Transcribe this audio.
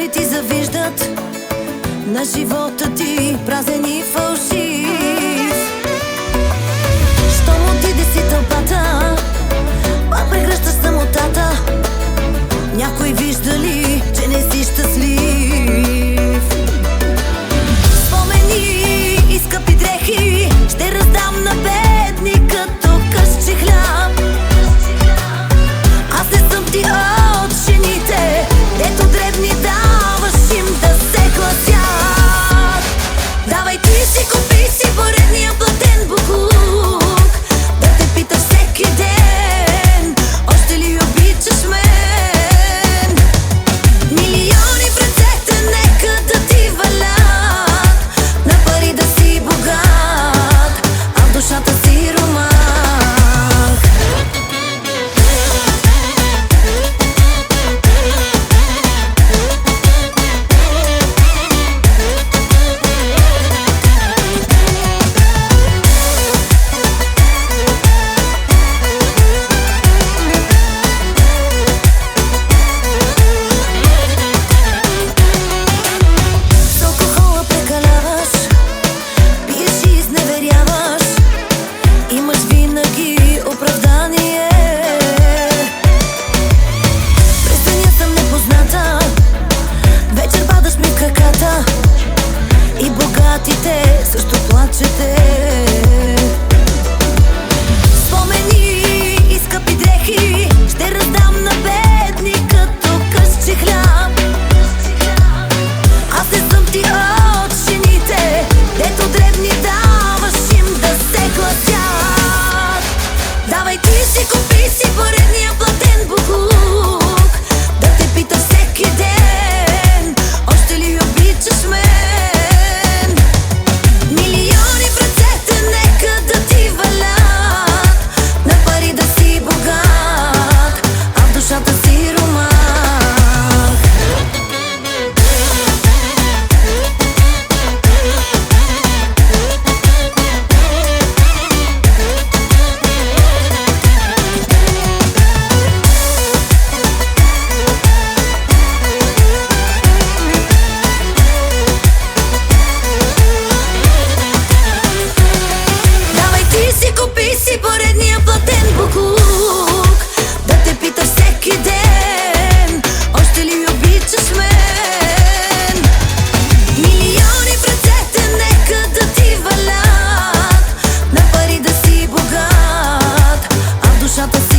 ли ти завиждат на живота ти, празен и фалшив? Щом отиде си тълпата, пак прегръщаш самотата. Някой вижда ли, че не си щастлив? Спомени и скъпи дрехи ще раздам на бедни като късче хляб. Аз не съм ти от жените, дето дребни даваш им да се гласят. Давай ти си, купи си поредния платен боклук, да те питаш всеки ден, още ли обичаш мен? Милиони в ръцете нека да ти валят, на пари да си богат, а в душата си ромах. И богатите също плачете. Спомени и скъпи дрехи ще раздам на бедни като късче хляб. Аз не съм ти от жените, дето дребни даваш им да се гласят. Давай ти си, купи си поредния платен боклук, да те питаш всеки ден, още ли обичаш мен? Купи си поредния платен боклук, да те питаш всеки ден, още ли обичаш мен? Милиони в ръцете нека да ти валят, на пари да си богат, а в душата си